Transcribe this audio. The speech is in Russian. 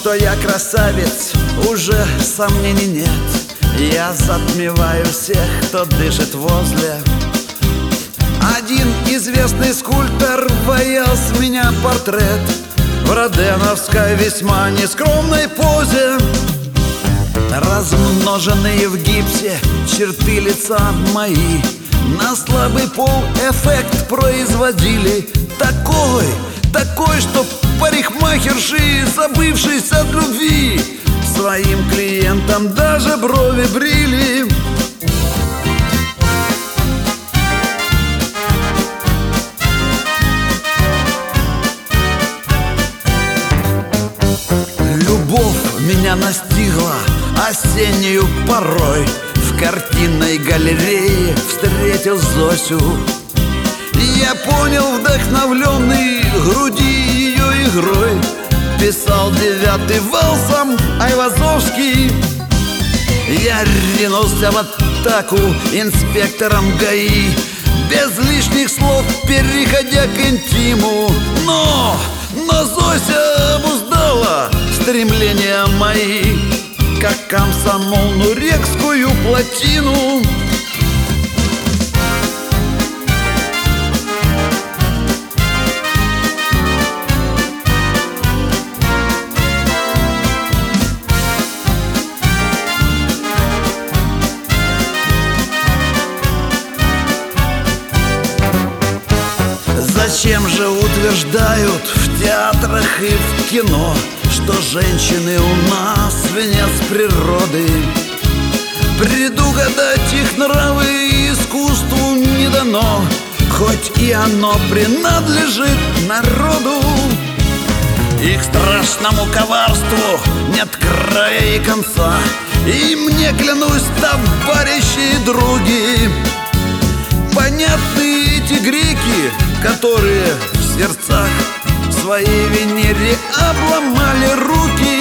что я красавец, уже сомнений нет. Я затмеваю всех, кто дышит возле. Один известный скульптор воял с меня портрет в роденовской весьма нескромной позе. Размноженные в гипсе черты лица мои на слабый пол эффект производили такой, что парикмахерши, забывшись от любви, своим клиентам даже брови брили. Любовь меня настигла осеннюю порой. В картинной галерее встретил Зосю. Я понял, вдохновленный груди ее игрой, писал 9-й вальсом Айвазовский. Я ринулся в атаку инспектором ГАИ, без лишних слов переходя к интиму. Но Зося обуздала стремления мои, как комсомол Нурекскую плотину. Зачем же утверждают в театрах и в кино, что женщины у нас венец природы? Предугадать их нравы искусству не дано, хоть и оно принадлежит народу. Их страшному коварству нет края и конца, и мне, клянусь, товарищи и други, понятны эти греки, которые в сердцах своей Венере обломали руки.